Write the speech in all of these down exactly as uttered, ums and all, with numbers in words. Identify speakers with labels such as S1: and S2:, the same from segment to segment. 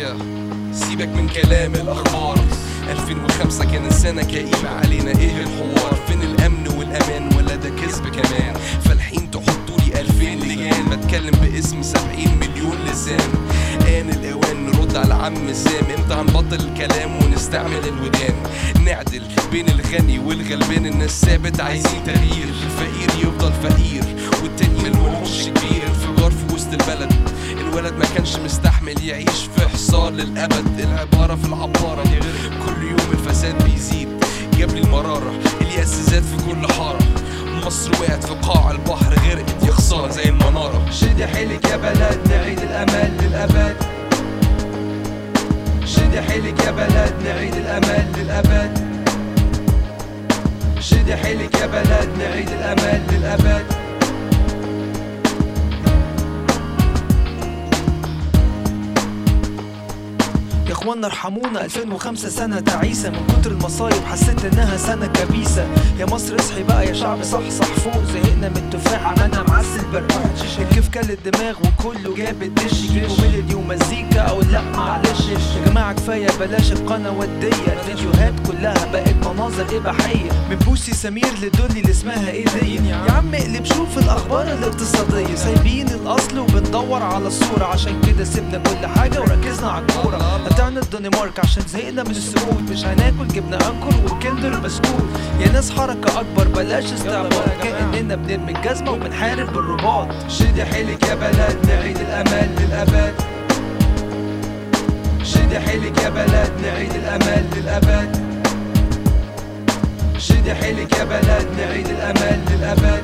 S1: yeah. سيبك من كلام الأخبار، ألفين وخمسة كان السنة كئيبة علينا، ايه الحوار؟ فين الأمن والأمان ولا ده كذب كمان؟ فالحين تحطولي ألفين لجان، بتكلم باسم سبعين مليون لسان. آن الأوان نرد على عم زام، امتى هنبطل الكلام ونستعمل الودان؟ نعدل بين الغني والغلبان، الناس ثابت عايزين تغيير، الفقير يفضل فقير والتاني ملهوش كبير. انفجار في وسط البلد، الولد ما كانش مستحمل يعيش في حصار للأبد. العبارة في العبارة كل يوم الفساد بيزيد، جابلي المرارة اليأس زاد في كل حارة. مصر وقعت في قاع البحر، غرقت يا خسارة زي المنارة.
S2: شدي حيلك يا بلد نعيد الأمل للأبد، شدي حيلك يا بلد نعيد الأمل للأبد، شدي حيلك يا بلد نعيد الأمل للأبد.
S3: يا اخوانا ارحمونا، ألفين وخمسة سنة تعيسة، من كتر المصايب حسيت انها سنة كبيسة. يا مصر اصحي بقى يا شعب، صحصح فوق، زهقنا من التفاح عملنا معسل برقوق. الكيف كل الدماغ وكله جاب الدش، جيبوا ميلودي ومزيكا او لا معلش. يا جماعة كفاية بلاش القناة ودية، الفيديوهات كلها بقت مناظر اباحية، من بوسي سمير لدولي اللي اسمها ايه دي. يا عم اقلب شوف الاخبار الاقتصادية، سايبين الاصل وبندور على الصورة، عشان كده سيبنا كل حاجة وركزنا على الكورة. قطعنا الدنمارك عشان زهقنا من السكوت، مش هناكل جبنا انكر والكندر بسكوت. يا ناس حركة اكبر بلاش استعباط، كأننا بنرمي الجزمة وبنحارب بالرباط.
S2: شدي حيلك يا بلد نعيد الأمل للأبد، شدي حيلك يا بلد نعيد الأمل للأبد، شدي حيلك يا بلد نعيد الأمل للأبد.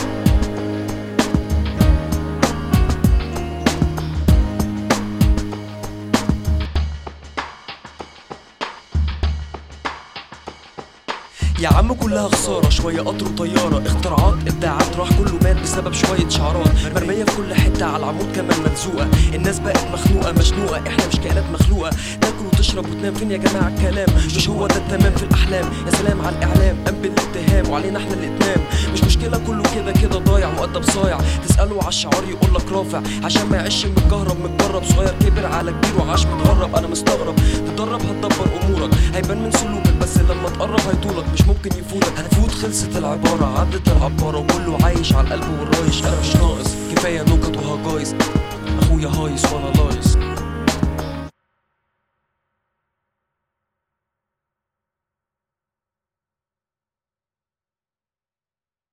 S4: يا عم كلها خسارة، شوية قطر وطيارة، اختراعات ابداعات راح كله مات بسبب شوية شعارات مرمية في كل حتة على العمود كمان ملزوقة. الناس بقت مخنوقة مشنوقة، احنا مش كائنات مخلوقة تاكل وتشرب وتنام. فين يا جماعة الكلام؟ مش هو ده التمام في الأحلام؟ يا سلام على الإعلام، قام بالاتهام وعلينا احنا الاتمام. مش مشكلة كله كده كده ضايع مؤدب صايع، تسأله على الشعار يقولك رافع، عشان ما يعيش متكهرب متجرب. صغير كبر على كبير وعاش متغرب، أنا مستغرب تتدرب هتدبر أمورك، هيبان من سلوكك بس لما تقرب هيطولك، مش ممكن يفوتك. هتفوت خلصت العبارة، عدت العبارة وكله عايش على القلب والرايش. أنا مش ناقص، كفاية نكت وهجايز، أخويا هايص وأنا لايص.